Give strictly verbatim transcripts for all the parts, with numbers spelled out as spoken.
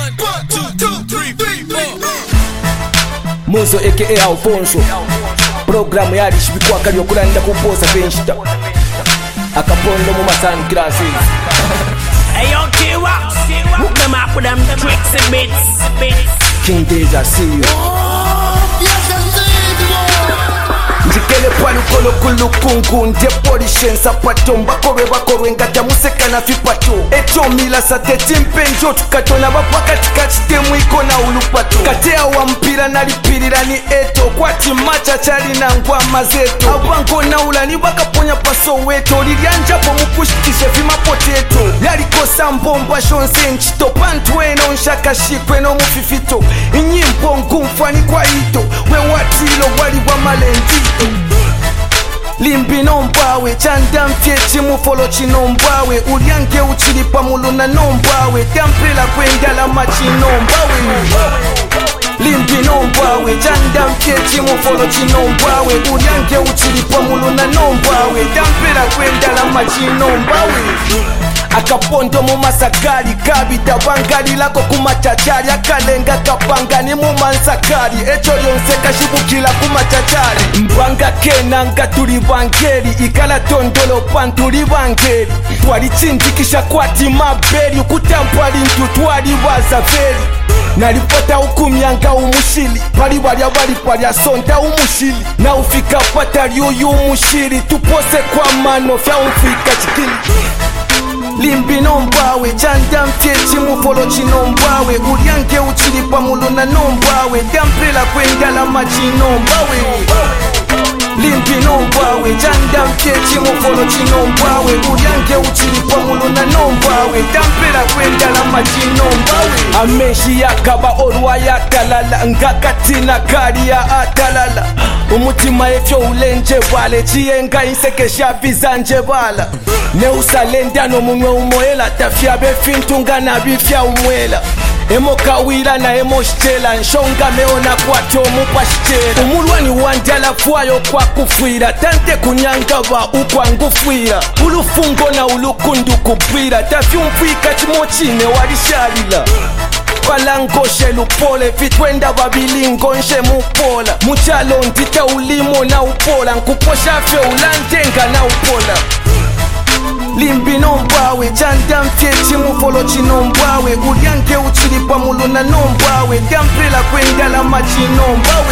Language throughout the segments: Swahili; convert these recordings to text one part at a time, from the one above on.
Muzo aka Alfonso. Programu yali shibikwaka lyokulanda kuposa penshita. Akapondo mu sunglasses. Hey yo T-Wax, hook them up with them tricks and bits. King Days, I see you. Njikele pali kolo kulu kungu Nde polishen sapato Mbakore bakore ngata museka na fipato Eto mila sa teti mpenjo Tukato na bapaka tikachite mwiko na ulupato Katea wa mpira na lipirira ni eto Kwati macha chali na ngwa mazeto Abango na ulani baka ponya paso weto Lilianja po mukushikishe vima poteto Yali kosa mbomba shonse nchito Pantweno nshaka shikweno mufifito Inyi mbongu mfani kwa ito We watilo wali wa malendi Limbi nombawe, chanda mfyechi mufolo chinombawe Uliange uchilipa muluna nombawe Dampela kwendala machi nombawe Limbi nombawe, chanda mfyechi mufolo chinombawe Uliange uchilipa muluna nombawe Dampela kwendala machi nombawe Akapondo mu masakari kabita bangali lako kumachachari akalenga kapanga ni mu mansakari echo yonse kashibukila kumachachari mbanga kenanga tuli bangeri ikala tondolo pantuli bangeri twali chindikisha kwati maberi ukutampali ntu twali bazaveri nalipata ukumyanga umushili pali walya wali palya sonda umushili na ufika patali uyu umushili tupose kwa mano fya umfika chikili Limbi nombawe, chanda mfyechi mufolo chinombawe Uliange uchilipa muluna nombawe Dampela kwendala machi nombawe Limbi nombawe, chanda mfyechi mufolo chinombawe Uliange uchilipa muluna nombawe Dampela kwendala machi nombawe Ameshi yakaba orwa yatalala Ngakatina kari ya atalala Umutima efyo ulenje bale Chienga inseke shabiza nje bala Ne usalenda no mumwe umoela Tafya befintunga na bifya umwela Emo kawila na emo shtela Nshonga meona kwa tomu pa shtela Umulwani wandala fuayo kwa kufwira Tante kunyanga ba ukwa ngufwira Ulufungo na ulukundu kupwira Tafya umfika chimochine walishalila Palangoshe lupole Fitwenda babilingo nshe mupola Muchalo ndita ulimo na upola Nkuposha fe ulandenga na upola Limbi nombawe, chanda mfyechi mufolo chinombawe Uliange uchilipa muluna nombawe Dampela kwendala machi nombawe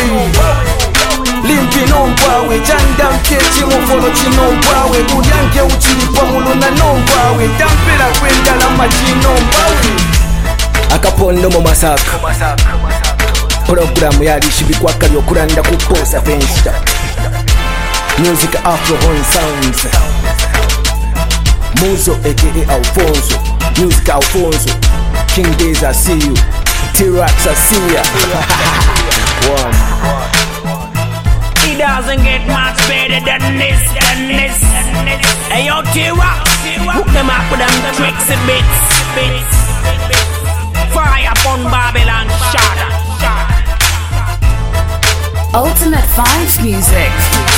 Limbi nombawe, chanda mfyechi mufolo chinombawe Uliange uchilipa muluna nombawe Dampela kwendala machi nombawe Akapondo mu masaka Programu yali shibikwaka lyokulanda kuposa penshita Music Afro Horn Sounds Muzo aka Alfonso, Music Alfonso, King Days, I see you, T-Rax, I see ya. One. It doesn't get much better than this, than this, than this. Hey yo T-Rax, hook them up with them tricks and bits, bits. Fire upon Babylon, shot, shot. Ultimate Vibes Music.